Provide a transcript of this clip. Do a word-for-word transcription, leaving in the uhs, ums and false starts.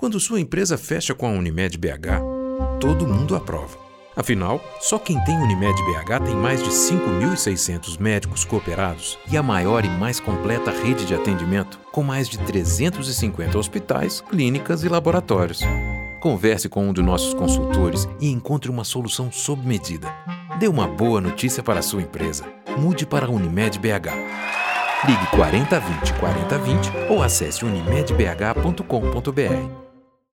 Quando sua empresa fecha com a Unimed B H, todo mundo aprova. Afinal, só quem tem Unimed B H tem mais de cinco mil e seiscentos médicos cooperados e a maior e mais completa rede de atendimento, com mais de trezentos e cinquenta hospitais, clínicas e laboratórios. Converse com um de nossos consultores e encontre uma solução sob medida. Dê uma boa notícia para a sua empresa. Mude para a Unimed B H. Ligue quarenta vinte quarenta vinte ou acesse unimed b h ponto com ponto b r.